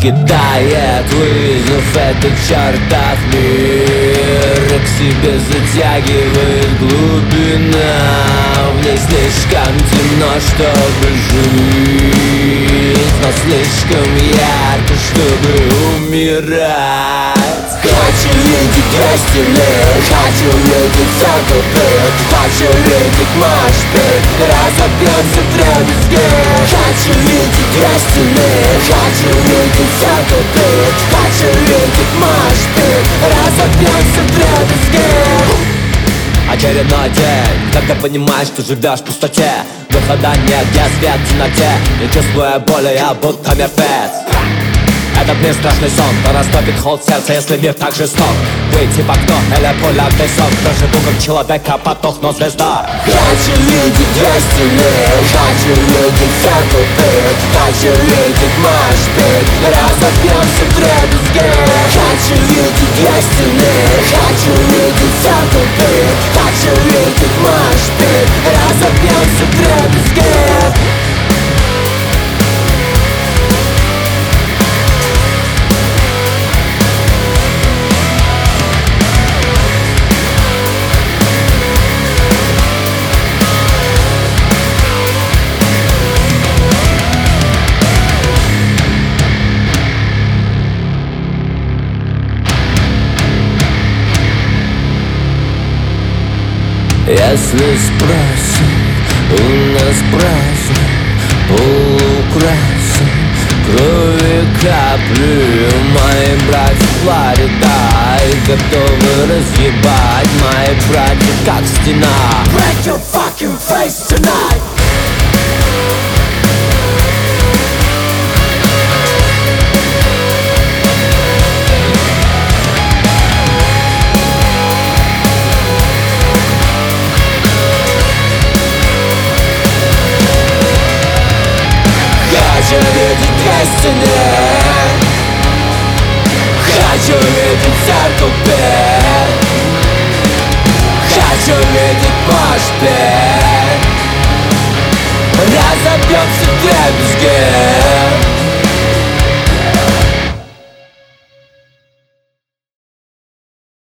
кидает вызов этот чертов мир, к себе затягивает глубина. В ней слишком темно, чтобы жить, но слишком ярко, чтобы умирать. Хочу видеть весь мир, хочу видеть закупит, хочу видеть машпит, разобьется вдребезги. Хочу видеть весь мир, хочу видеть закупит, хочу видеть машпит, разобьется вдребезги. Очередной день, когда понимаешь, что живешь в пустоте, выхода нет, где свет в темноте, не чувствуя боли, я будто мертвец. Этот мир страшный сон, то растопит холод сердца, если мир так жесток. Выйти в окно или пуля в песок, проживу как человека, потухну звезда. Хочу видеть весь мир, хочу видеть закупит, хочу видеть машпит, разобьемся вдребезги. Хочу видеть весь мир, хочу видеть закупит, хочу видеть машпит, разобьемся вдребезги. Если спросим, у нас праздник полукрасен, крови капли мои братья Флорида, и готовы разъебать мои братья как стена. Break your fucking face tonight.